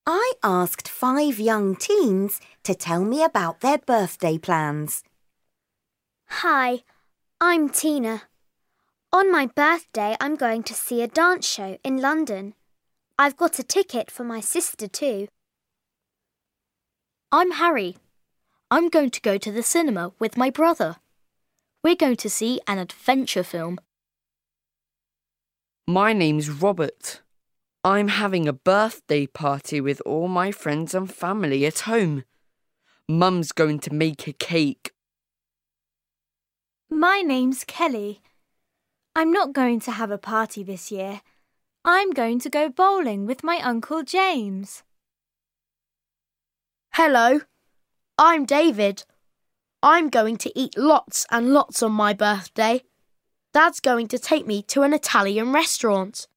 I asked 5 young teens to tell me about their birthday plans. Hi, I'm Tina. On my birthday, I'm going to see a dance show in London. I've got a ticket for my sister too. I'm Harry. I'm going to go to the cinema with my brother. We're going to see an adventure film. My name's Robert. I'm having a birthday party with all my friends and family at home. Mum's going to make a cake. My name's Kelly. I'm not going to have a party this year. I'm going to go bowling with my Uncle James. Hello, I'm David. I'm going to eat lots and lots on my birthday. Dad's going to take me to an Italian restaurant.